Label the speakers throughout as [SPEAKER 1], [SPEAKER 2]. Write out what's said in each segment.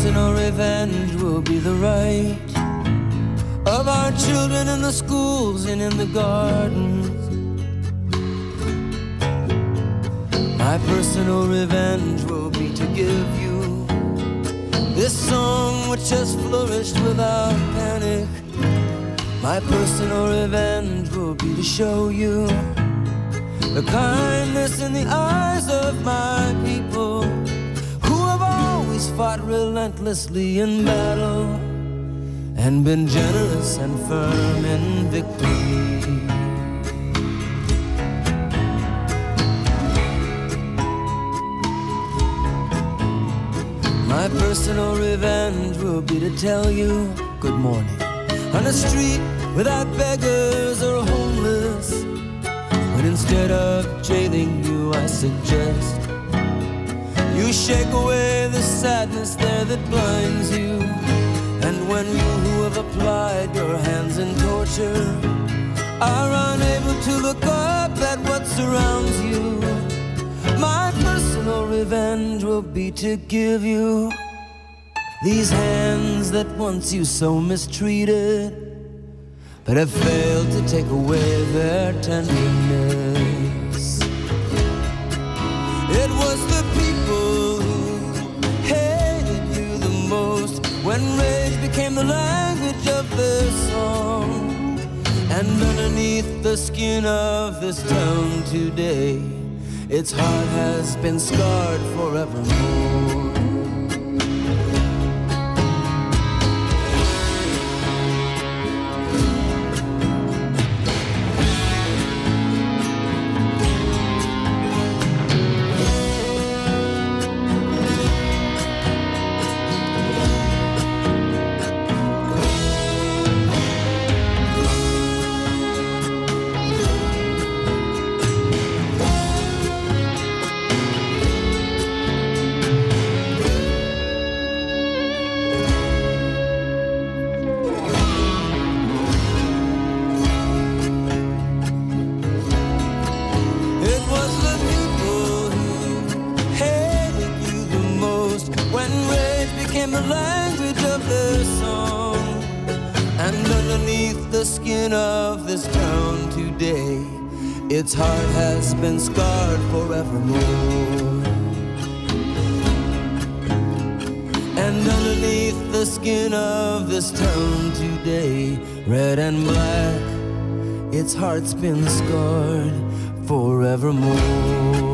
[SPEAKER 1] personal revenge will be the right of our children in the schools and in the gardens. My personal revenge will be to give you this song which has flourished without panic. My personal revenge will be to show you the kindness in the eyes of my people who have always fought relentlessly in battle and been generous and firm in victory. My personal revenge will be to tell you good morning on a street without beggars or homeless, when instead of jailing you I suggest you shake away the sadness there that blinds you. And when you who have applied your hands in torture are unable to look up at what surrounds you, my personal revenge will be to give you these hands that once you so mistreated, but have failed to take away their tenderness. It was the people who hated you the most when rage became the language of their song. And underneath the skin of this town today, its heart has been scarred forevermore. Its heart has been scarred forevermore. And underneath the skin of this town today, red and black, its heart's been scarred forevermore.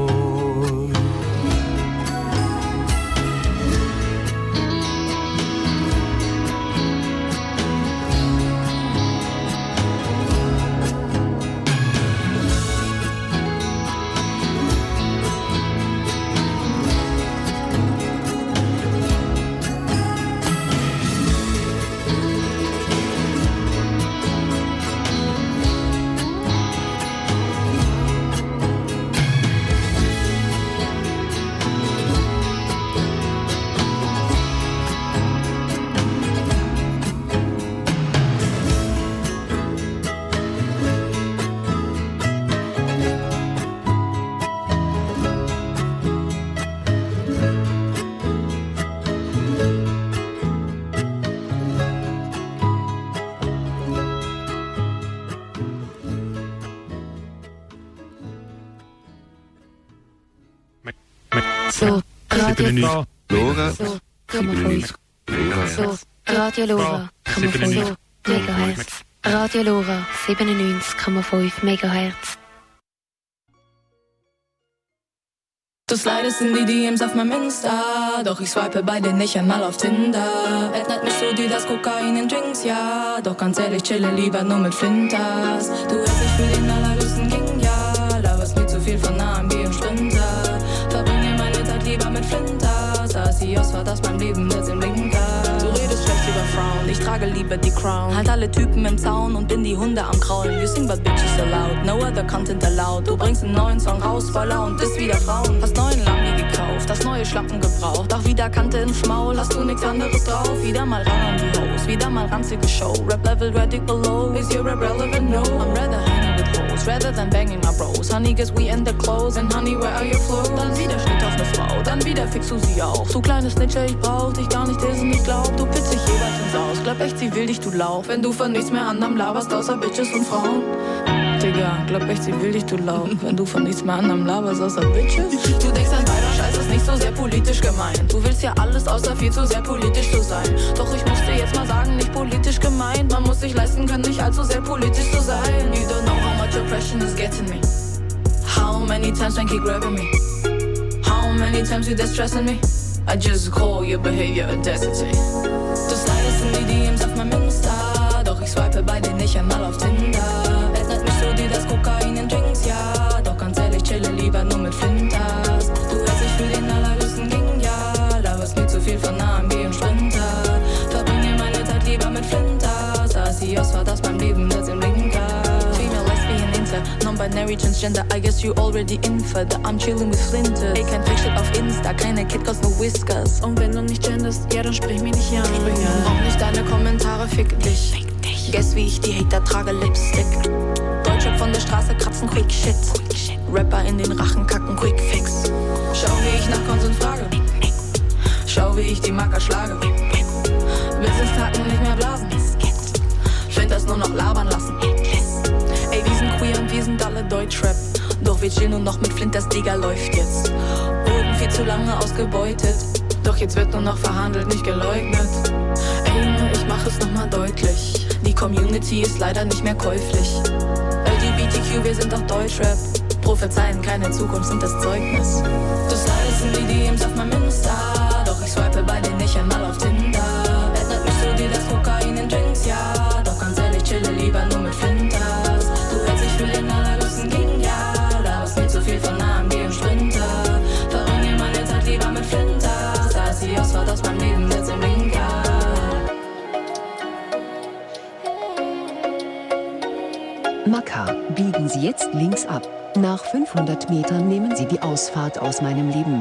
[SPEAKER 2] Radio Lora. Megahertz. Radio Lora 97,5 Megahertz.
[SPEAKER 3] Du slidest in die DMs auf meinem Insta, doch ich swipe bei dir nicht einmal auf Tinder. Ändert mich so dir das Kokain in Drinks, ja, doch ganz ehrlich, chille lieber nur mit Flinters. Du hältst dich für den allerhöchsten King, ja, laberst mir zu viel von AMG und Sprinter. Verbringe meine Zeit lieber mit Flinters, Asios war das mein Leben jetzt im Winter. Du redest schlecht über Frauen, ich trage lieber die Crown. Halt alle Typen im Zaun und bin die Hunde am Kraulen. You sing but bitches allowed, no other content allowed. Du bringst einen neuen Song raus, voller und bist wieder Frauen. Hast neuen Lambi gekauft, hast neue Schlappen gebraucht. Auch wieder Kante ins Maul, hast du nix anderes drauf. Wieder mal ran an die Hose, wieder mal ranzige Show. Rap level ready below, is your rap relevant? No, I'm rather hanging with hoes, rather than banging my bros. Honey, guess we in the clothes, and honey, where are your clothes? Dann wieder Schnitt auf ne Frau, dann wieder fixst du sie auch. Du kleines Snitcher, ich brauch dich gar nicht, dissen, ich glaub, du pitzt dich jeweils ins Aus. Glaub echt, sie will dich, du Lauch, wenn du von nichts mehr anderem laberst, außer Bitches und Frauen. Digga, glaub echt, sie will dich, du Lauch, wenn du von nichts mehr anderem laberst, außer Bitches. Du denkst an beider Scheiß ist nicht so sehr politisch gemeint. Du willst ja alles, außer viel zu sehr politisch zu sein. Doch ich muss dir jetzt mal sagen, nicht politisch gemeint. Man muss sich leisten können, nicht allzu sehr politisch zu sein. You don't know how much oppression is getting me. How many times they keep grabbing me? How many times you distressing me? I just call your behavior audacity. Du slidest in die DMs auf meinem Insta, doch ich swipe bei dir nicht einmal auf Tinder. Erinnert mich so dir das Kokain in Drinks, ja. Doch ganz ehrlich, chille lieber nur mit Flinters. Du hältst dich für den allergrößten King, ja. Laberst mir zu viel von AMG und Sprinter. Verbringe meine Zeit lieber mit Flinters. Asios war das beim Leben, das im Blinker. Female, lesbian, inter, non-binary, transgender. I guess you already inferred that I'm chilling with Flinters. Ey, kein Fake-Shit auf Insta, keine KitKats, no Whiskers. Und wenn du nicht genderst, ja, dann sprich mich nicht an. Auch nicht deine Kommentare, fick dich. Guess wie ich die Hater trage, Lipstick. Deutschrap von der Straße kratzen, quick shit. Rapper in den Rachen kacken, quick fix. Schau wie ich nach Konsum frage. Schau wie ich die Marker schlage. Business-Taten nicht mehr blasen. Find das nur noch labern lassen. Ey, wir sind queer und wir sind alle Deutschrap. Doch wir chillen nur noch mit Flinters, Digga, läuft jetzt. Wurden viel zu lange ausgebeutet. Doch jetzt wird nur noch verhandelt, nicht geleugnet. Ey Junge, ich mach es nochmal deutlich. Die Community ist leider nicht mehr käuflich. LGBTQ, wir sind doch Deutschrap. Prophezeien, keine Zukunft sind das Zeugnis. Du slidest in die DMs auf meinem Insta, doch ich swipe bei dir nicht einmal auf Tinder. Erinnert mich so dir das Kokain in Drinks, ja. Doch ganz ehrlich, chille lieber nur mit Flinters. Du hältst dich für den allergrößten King, ja. Laberst mir zu viel von AMG und Sprinter. Verbringe meine Zeit lieber mit Flinters. Asios war das beim Leben, jetzt im Blinker.
[SPEAKER 4] Maka, biegen Sie jetzt links ab. Nach 500 Metern nehmen Sie die Ausfahrt aus meinem Leben.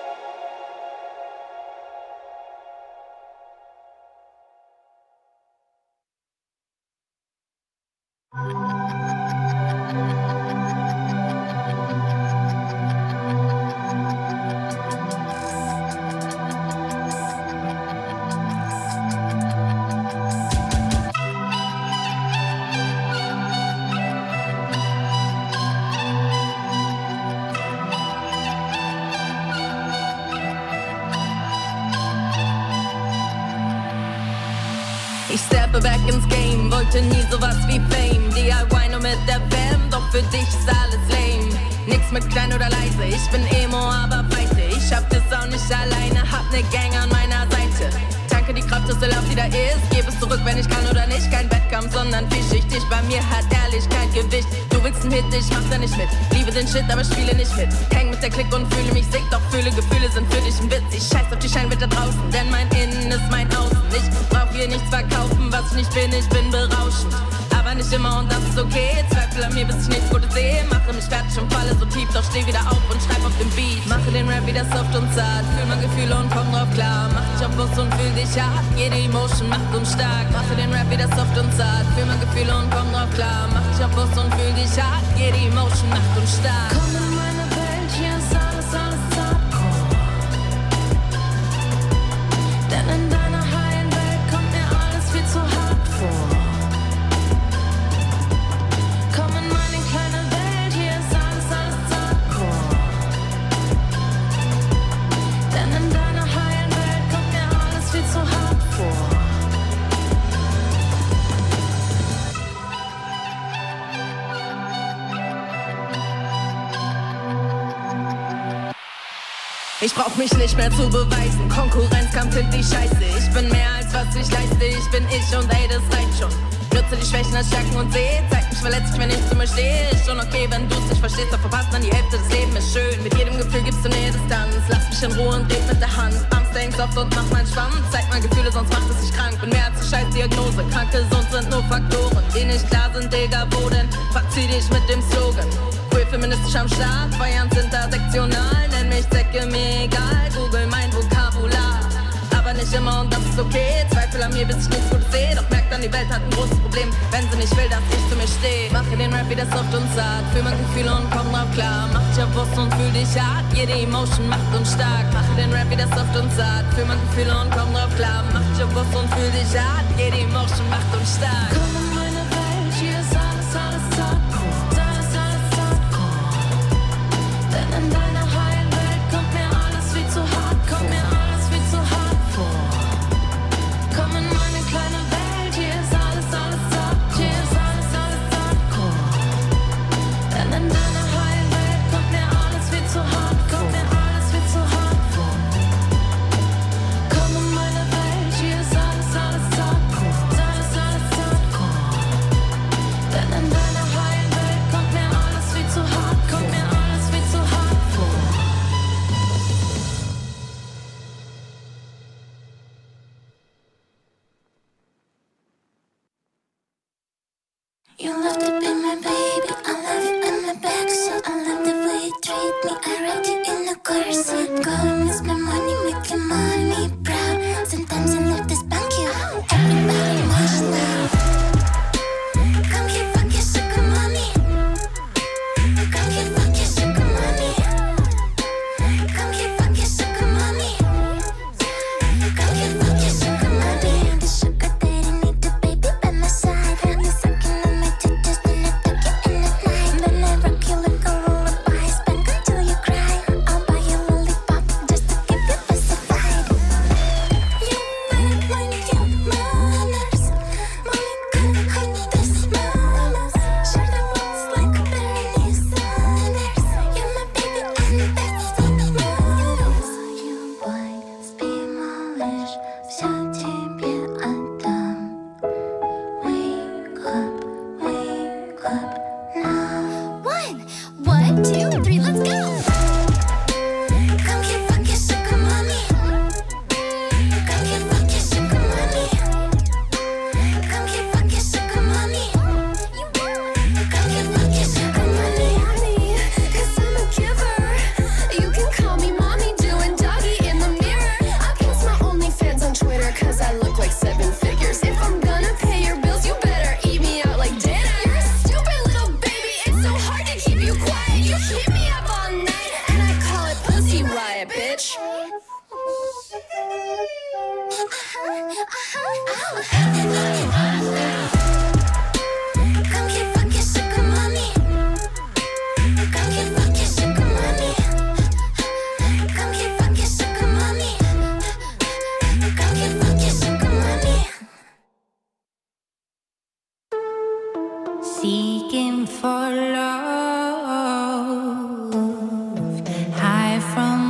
[SPEAKER 5] Ich steppe back ins Game, wollte nie sowas wie Fame. DIY nur mit der Fam, doch für dich ist alles lame. Nix mit klein oder leise, ich bin Emo, aber weite. Ich hab das auch nicht alleine, hab ne Gang an meiner Seite. Tanke die Kraft, dass der Lauf wieder ist. Gebe es zurück, wenn ich kann oder nicht. Kein Wettkampf, sondern vielschichtig. Bei mir hat Ehrlichkeit Gewicht. Du willst einen Hit, ich mach da nicht mit. Liebe den Shit, aber spiele nicht mit. Häng mit der Clique und fühle mich sick. Doch fühle, Gefühle sind für dich ein Witz. Ich scheiß auf die Scheinwelt da draußen, denn mein Innen ist mein Außen. Ich brauch hier nichts verkaufen, was ich nicht bin berauschend. Aber nicht immer und das ist okay. Zweifel an mir, bis ich nichts Gutes sehe. Mache mich fertig und falle so tief, doch steh wieder auf und schreib auf dem Beat. Mache den Rap wieder soft und zart, fühl mein Gefühle und komm drauf klar. Mach dich auf Bus und fühl dich hart, jede Emotion macht uns stark. Mache den Rap wieder soft und zart, fühl mein Gefühle und komm drauf klar. Mach dich auf Bus und fühl dich hart, jede Emotion macht uns stark.
[SPEAKER 3] Komm in meine Welt, hier ist alles Hardcore. Denn in deiner heilen Welt kommt mir alles viel zu hart vor.
[SPEAKER 5] Ich brauch mich nicht mehr zu beweisen, Konkurrenzkampf find ich scheiße. Ich bin mehr als was ich leiste, ich bin ich und ey, das reicht schon. Nutze die Schwächen als Stärken und seh, zeig mich verletzlich, wenn ich zu mir stehe. Ist schon okay, wenn du's nicht verstehst, doch verpasst dann die Hälfte des Lebens ist schön. Mit jedem Gefühl gibst du Nähe, Distanz, lass mich in Ruhe und red mit der Hand. Arms denk soft und mach mein Schwamm, zeig mal Gefühle, sonst macht es dich krank. Bin mehr als eine Scheißdiagnose, krank gesund sind nur Faktoren, die nicht klar sind, Digga, wo denn? Verzieh dich mit dem Slogan. Queer feministisch am Start, Feiern sind intersektional, nenn mich Zecke, mir egal, google mein Vokabular. Aber nicht immer und das ist okay, Zweifel Zweifel an mir, bis ich nichts Gutes sehe. Doch merkt dann, die Welt hat ein großes Problem, wenn sie nicht will, dass ich zu mir stehe. Mache den Rap wieder soft und zart, fühl mein Gefühl und komm drauf klar. Mach dich auf Brust und fühl dich hart, jede Emotion macht uns stark. Mache den Rap wieder soft und zart, fühl mein Gefühl und komm drauf klar. Mach dich auf Brust und fühl dich hart, jede Emotion macht uns stark.
[SPEAKER 3] Komm in meine Welt, hier ist alles, alles Hardcore. Alles, alles Hardcore. Denn in deiner heilen Welt kommt mir alles viel zu hart, kommt mir alles viel zu hart vor. Komm in meine kleine Welt, hier ist alles, alles hart, hier ist alles, alles Hardcore. Denn in deiner heilen Welt kommt mir alles viel zu hart, kommt mir alles viel zu hart vor. Komm in meine Welt, hier ist alles, alles Hardcore. Alles, alles Hardcore. Denn in deiner heilen Welt kommt mir alles viel zu hart, kommt mir alles viel zu hart vor.
[SPEAKER 6] You love to be my baby, I love you in the backseat. I love the way you treat me, I ride you in the car seat. Go and miss my money, make your mommy proud. Sometimes I love to spank you, everybody wants you now. Come here, fuck your sugar mommy. Come here, fuck your sugar mommy. Come here, fuck your sugar mommy. Come here, fuck your sugar mommy. The sugar daddy need the baby by my side. I'm the sucking on my titties, then I tuck you in at night. Then I rock you like a lullaby, spank until you cry. I'll buy you a lollipop just to keep you pacified. You better mind your manners. Mommy couldn't hide this manners. Sure that looks like Bernie Sanders. You're my baby and that's what matters. You boy, speak English. Все тебе отдам. Wake up now. 1, 2, 3, let's go. Come here, fuck your sugar mommy. Come here, fuck your sugar mommy. Come here, fuck your sugar mommy. Come here, fuck your sugar mommy. 'Cause I'm a giver. You can call me mommy, doing doggy in the mirror. I post my OnlyFans on Twitter 'cause I look like 7 figures. If I'm gonna pay your bills, you better eat me out like dinner. You're a stupid little baby, it's so hard to keep you quiet. You keep me up all night and I call it pussy riot, bitch. Come here, fuck your sugar mommy. Come here, fuck your sugar mommy. Come here, fuck your sugar mommy. Come here, fuck your sugar mommy.
[SPEAKER 7] Seeking for love, high from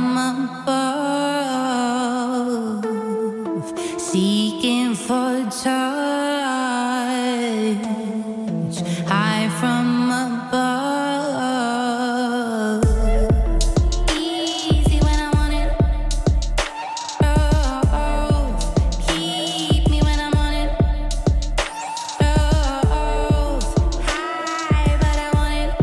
[SPEAKER 7] above, seeking for touch, high from above. Easy when I want it, love, keep me when I'm on it, love, high but I want it,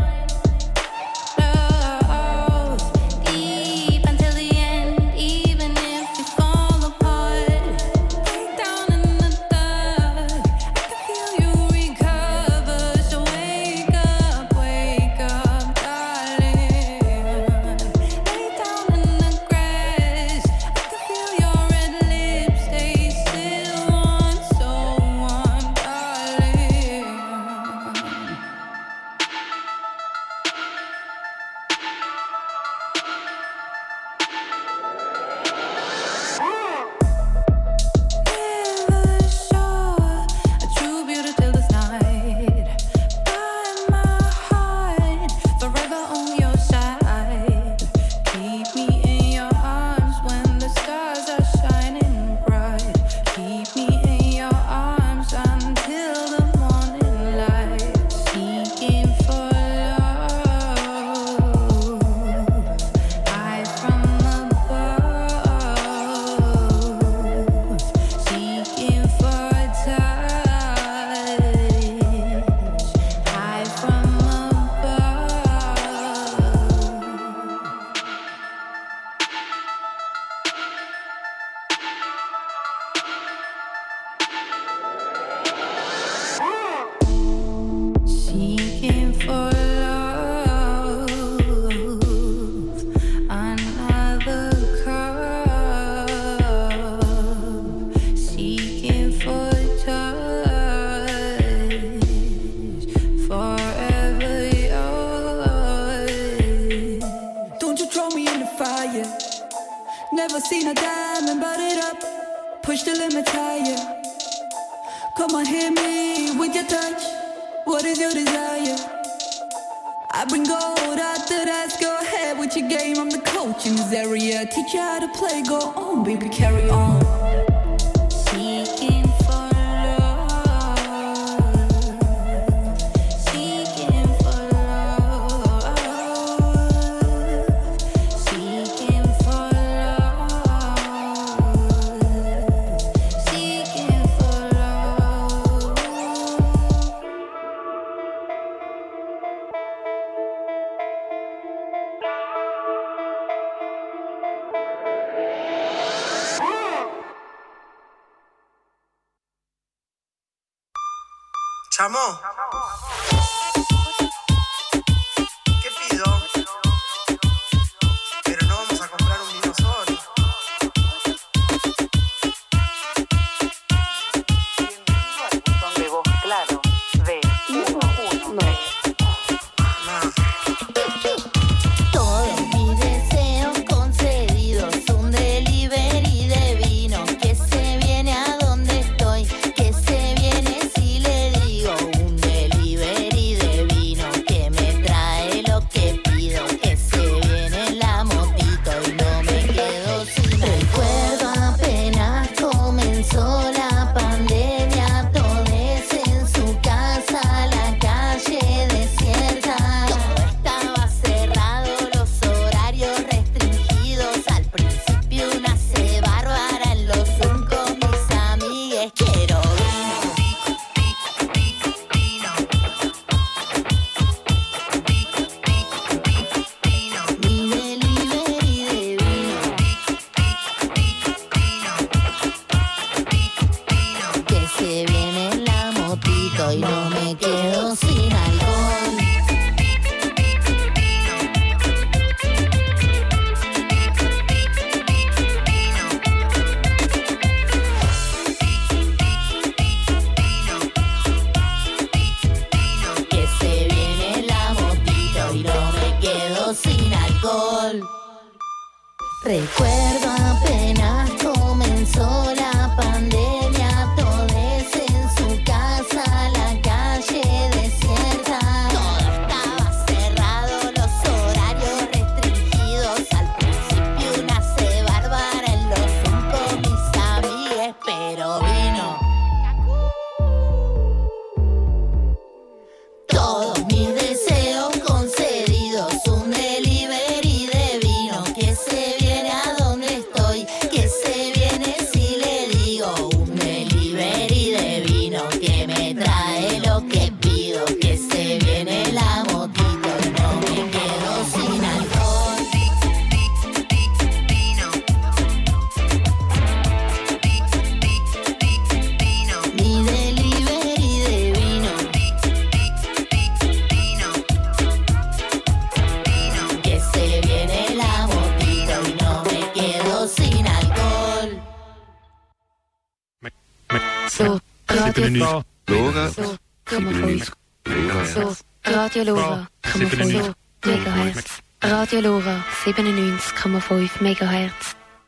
[SPEAKER 7] love, deep until the end, even if we fall apart, break down in the dark,
[SPEAKER 8] let me tell you. Come on, hit me with your touch. What is your desire? I bring gold out the dust. Go ahead with your game. I'm the coach in this area. Teach you how to play. Go on, baby, carry on. Seeking for love. Seeking for love. Seeking for love. Seeking for love.
[SPEAKER 9] Chamo, ¿qué pido? Pero no vamos a comprar un vino solo.
[SPEAKER 10] Bienvenido al botón de voz claro de 113.
[SPEAKER 6] Todos mis deseos concedidos, un delivery de vino que se viene a donde estoy, que se viene si le digo un delivery de vino que me trae lo que pido, que se viene la motito y no me quedo sin recuerdo. Apenas comenzó la pandemia, todos en su casa, la calle desierta. Todo estaba cerrado, los horarios restringidos. Al principio una se bárbara en los Zoom con mis amigues. Quiero vino. Mi delivery de vino. Que se viene la motito y no me quedo sin alcohol. Que se viene la motito y no me quedo sin alcohol. Recuerdo apenas comenzó la pandemia, todos en su casa, la calle desierta. Todo estaba cerrado, los horarios restringidos. Al principio una se bárbara en los Zoom con mis amigues, pero vino. Todos mis deseos concedidos, un delivery de vino que se viene a donde estoy, que se viene si le digo un delivery de vino que me trae lo que pido, que se viene la motito y no me quedo sin alcohol. Mi delivery de vino. Que se viene la motito y no me quedo sin alcohol.
[SPEAKER 2] Så, Radio
[SPEAKER 11] Lora,
[SPEAKER 2] Så, kommer folk. Så, Radio Lora, kommer folk. Megahertz. Radio Lora, 97,5 Megahertz.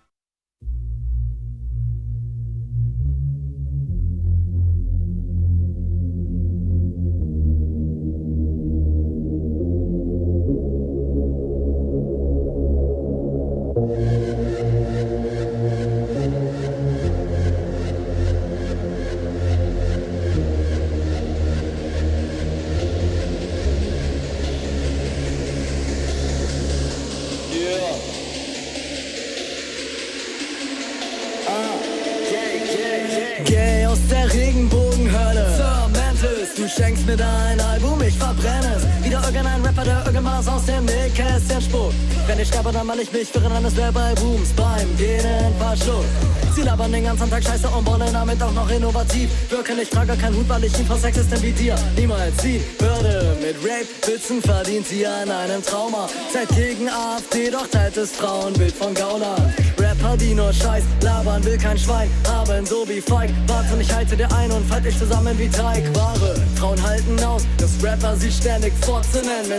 [SPEAKER 1] Geh aus der Regenbogenhölle. Sir Mantis, du schenkst mir dein Album, ich verbrenne es. Wieder irgendein Rapper, der irgendwas aus dem Nähkästchen spuckt. Wenn ich sterbe, dann mal ich mich für ein, es wär bei Booms beim Genen verschluckt. Sie labern den ganzen Tag Scheiße und wollen damit auch noch innovativ wirken. Ich trage keinen Hut, weil ich ihn vor Sexisten wie dir niemals sie würde. Mit Rape-Witzen verdient sie an einem Trauma. Seid gegen AfD, doch teilt das Frauenbild von Gaulern. Rapper, die nur Scheiß labern, will kein Schwein haben, so wie Feig. Warte, ich halte dir ein und fall dich zusammen wie Teig. Wahre Frauen halten aus, dass Rapper sie ständig Fotze nennen. Wenn sie sich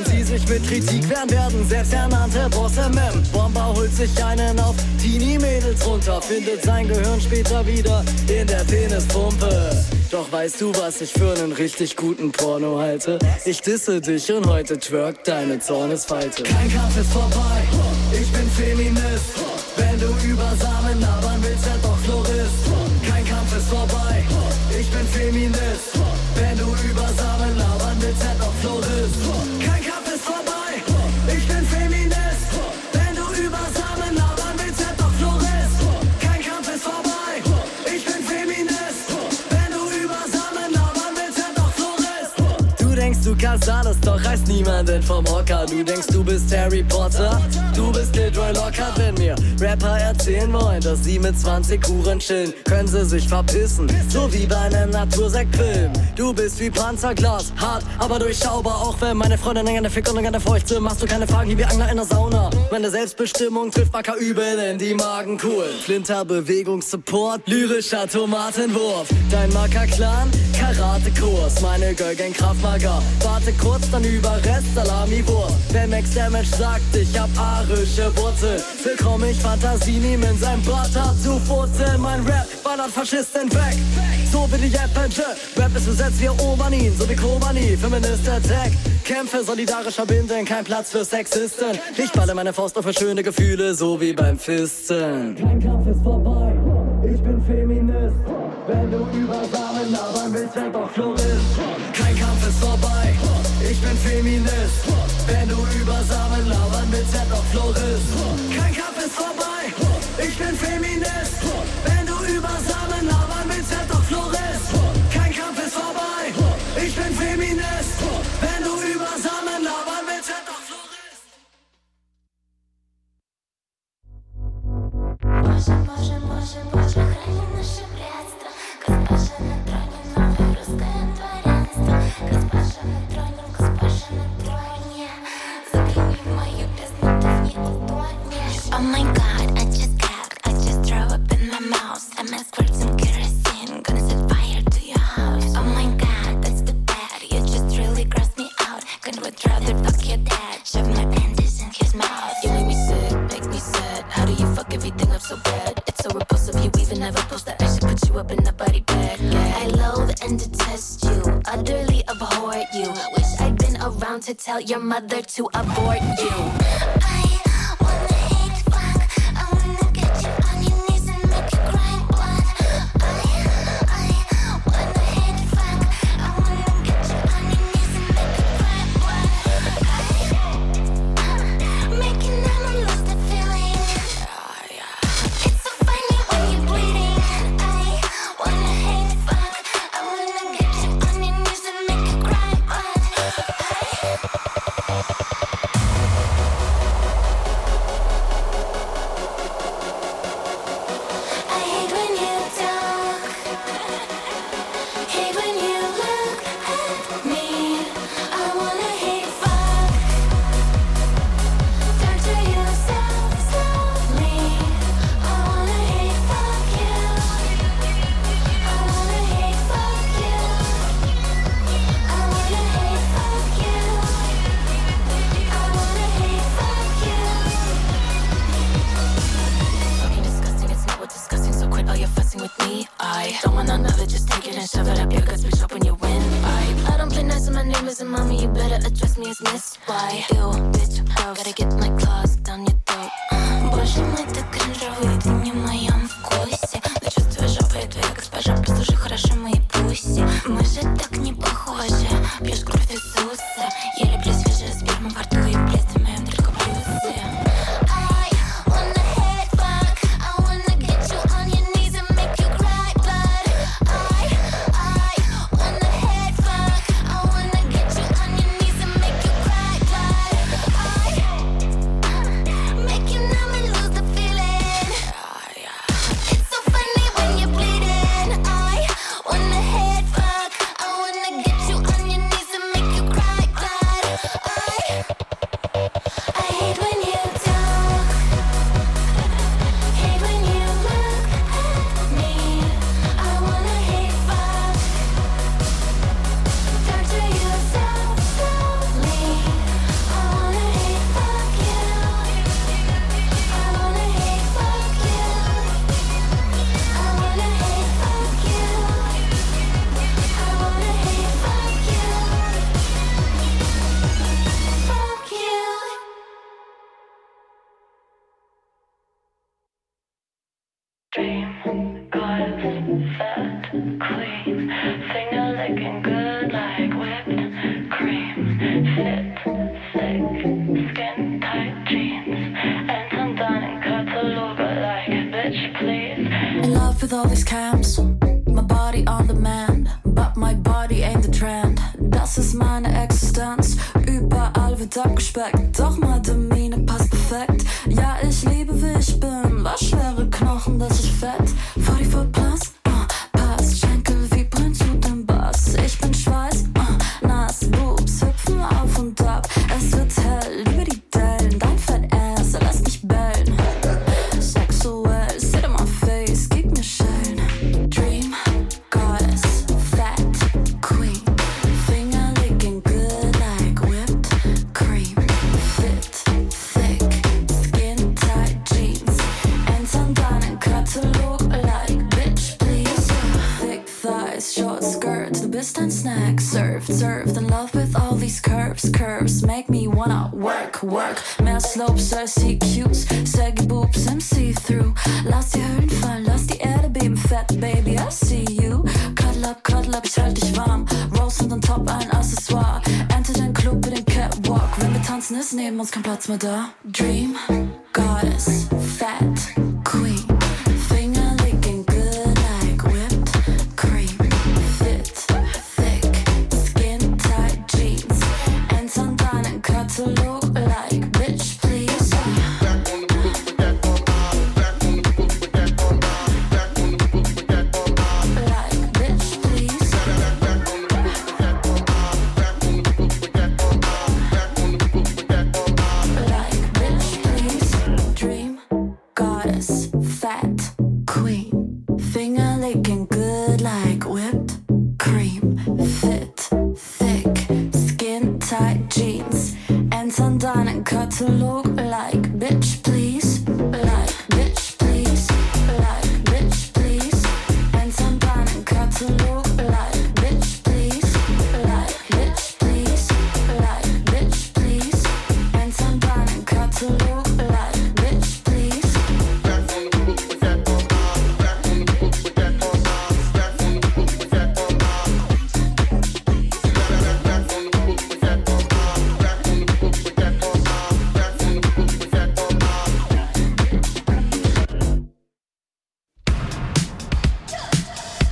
[SPEAKER 11] nicht mit Kritik werden selbsternannte Bosse Mem. Bomber holt sich einen auf Teenie-Mädels runter, findet sein Gehirn später wieder in der Penispumpe. Doch weißt du, was ich für einen richtig guten Porno halte? Ich disse dich und heute twerkt deine Zornesfalte. Kein Kampf ist vorbei, ich bin Feminist. Wenn du über Samen labern willst, werd doch Florist. Kein Kampf ist vorbei, ich bin Feminist. Wenn du über Samen labern willst, werd doch Florist. Kein Kampf ist vorbei, ich bin Feminist. Wenn du über Samen labern willst, werd doch Florist. Kein Kampf ist vorbei, ich bin Feminist. Wenn du über Samen labern willst, werd doch Florist. Du denkst, du kannst alles, doch reißt niemanden vom Hocker. Du denkst, du bist Harry Potter, du bist Gilroy Lockhart. Wenn mir Rapper erzählen wollen, dass sie mit 20 Huren chillen, können sie sich verpissen, so wie bei einem Natursektfilm. Du bist wie Panzerglas, hart, aber durchschaubar. Auch wenn meine Freundin an der Fick und an der Feucht sind, machst du keine Fragen wie Angler in der Sauna. Meine Selbstbestimmung trifft Backer übel in die Magenkuhl. Flinter-Bewegungssupport, lyrischer Tomatenwurf. Dein Macker-Clan, Karate-Kurs. Meine Girl-Gang Krav Maga. Warte kurz, dann Überrest, Salami-Wurst. Wenn Max Damage sagt, ich hab arische Wurzeln, willkommen, ich Fantasie nehm in seinem Bart hat zu Wurzeln. Mein Rap ballert Faschisten weg. So bin ich Apple. Rap ist besetzt wie Obanin, so wie Kobani. Feminist Attack. Kämpfe solidarisch verbinden, kein Platz für Sexisten. Ich balle meine Faust auf für schöne Gefühle, so wie beim Fisten. Kein Kampf ist vorbei, ich bin Feminist. Wenn du über Samen labern willst, werd doch Florist. Kein Kampf ist vorbei, ich bin Feminist. Wenn du über Samen labern willst, werd doch Florist. Kein Kampf ist vorbei, ich bin Feminist. Wenn du über Samen labern willst, werd doch Florist. Kein Kampf ist vorbei, ich bin Feminist. Wenn du über Samen labern willst, werd doch Florist.
[SPEAKER 6] Боже, Боже, Боже, Боже, храни наше братство. Госпожа на троне, новое русское дворянство. Госпожа на троне, госпожа на троне. Загляни в мою бездну, ты в ней утонешь. Oh my God, I just throw up in my mouth. I'm a squirt some kerosene, gonna set fire to your house. Oh my God, that's the bad. You just really gross me out. Gonna would rather fuck your dad. Shove my panties in his mouth.
[SPEAKER 3] You make me sick, make me sad. How do you fuck everything up so bad? It's so repulsive, you even have a post that I should put you up in a body bag. Yeah.
[SPEAKER 6] I loathe and detest you, utterly abhor you. Wish I'd been around to tell your mother to abort you. I wanna hate fuck, I wanna get you on your knees and make you cry blood. I wanna hate fuck, I wanna get you on your knees and make you cry blood. Making them lose the feeling. It's so funny when you're bleeding. I wanna hate fuck, I wanna get you on your knees and make you cry blood. I hate when you talk, hate when you look at me. I wanna hate fuck, torture you so slowly. I wanna hate fuck you, I wanna hate fuck you, I wanna hate fuck you, I wanna hate fuck you.
[SPEAKER 3] Fucking disgusting, it's not what disgusting, so quit all your fussing with me. I don't want another, just take it and shove it up your guts, bitch, up when you win. I don't play nice and my name isn't mommy, you better address me as Miss. Why? Ew, bitch, gross. Gotta get my claws down your throat.
[SPEAKER 6] Боже мой, ты кринжовый, ты не в моем вкусе. Но чувствую жопой, твоя госпожа, послушай хорошо мои пуси. Мы же так не похожи, пьешь кровь Иисуса. Я люблю свежую сперму во рту и в блеске моем только плюсы. I wanna hate fuck, I wanna get you on your knees and make you cry blood. I wanna hate fuck, I wanna get you on your knees and make you cry blood. Making them lose the feeling.
[SPEAKER 8] dreams. My body on demand, but my body ain't the trend. Das ist meine Existenz, überall wird abgespeckt. Doch Madamine passt perfekt. Ja, ich liebe wie ich bin, was schwere Knochen, das ist fett. 44 plus, passt, Schenkel vibrieren zu dem Bass. Ich bin Schweiß, nass, Boobs hüpfen auf und ab. Es wird hell über die Dellen, dein Fett-Ass, lass mich bellen. Sexuell, sit on my face, gib mir Schellen. Dream, Goddess, Fat, Queen. Finger licking good like whipped cream. Fit, thick, skin tight jeans. Entern deinen Katalog like bitch please. Thick thighs, short skirt, du bist ein Snack. Served in love with all these curves make me wanna work. Mehr Slopes als CQs, saggy boobs im See-Through. Lass die Höhlen fallen, lass die Erde beben, fat baby, I see you. Cuddle up, ich halt dich warm. Rose und on top ein Accessoire. Enter den Club mit dem Catwalk. Wenn wir tanzen, ist neben uns kein Platz mehr da. Dream, Goddess, Fat, Queen. Finger licking good like whipped cream. Fit, thick, skin tight jeans. Entern deinen Katalog like bitch please. Like bitch please. Like bitch please. Dream, Goddess, Fat, Queen. Finger licking good like whipped cream.